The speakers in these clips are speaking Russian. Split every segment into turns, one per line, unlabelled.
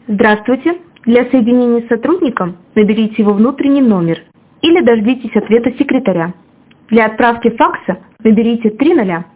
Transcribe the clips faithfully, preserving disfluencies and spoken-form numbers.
Здравствуйте. Для соединения с сотрудником наберите его внутренний номер или дождитесь ответа секретаря. Для отправки факса наберите три ноля.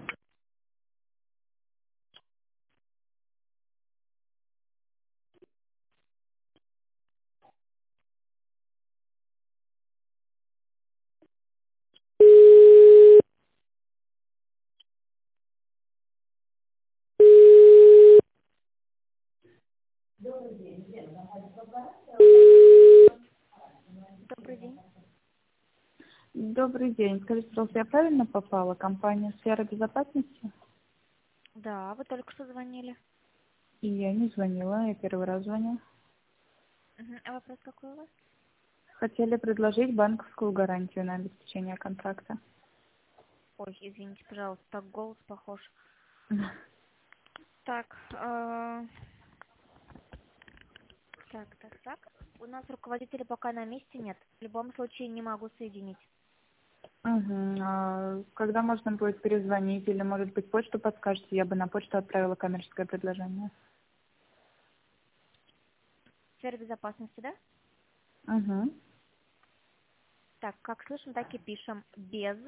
Добрый день.
Добрый день. Скажите, пожалуйста, я правильно попала? Компания «Сфера безопасности»?
Да, вы только что звонили.
И я не звонила, я первый раз звоню.
Мгм. А вопрос какой у вас?
Хотели предложить банковскую гарантию на обеспечение контракта.
Ой, извините, пожалуйста, так голос похож. Так, э, так, так, так. У нас руководителя пока на месте нет. В любом случае не могу соединить.
Угу. А когда можно будет перезвонить? Или, может быть, почту подскажете? Я бы на почту отправила коммерческое предложение.
Сфера безопасности, да?
Угу.
Так, как слышим, так и пишем. Без,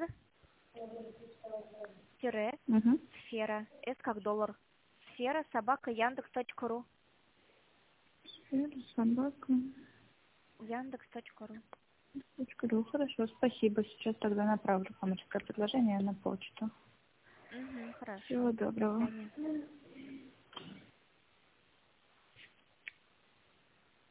тире,
Угу.
сфера, с как доллар. Сфера, собака, яндекс.ру.
Сфера, собака.
Яндекс.ру.
Точка ру. Хорошо, спасибо. Сейчас тогда направлю коммерческое предложение на почту.
Угу, хорошо.
Всего
До
доброго.
свидания.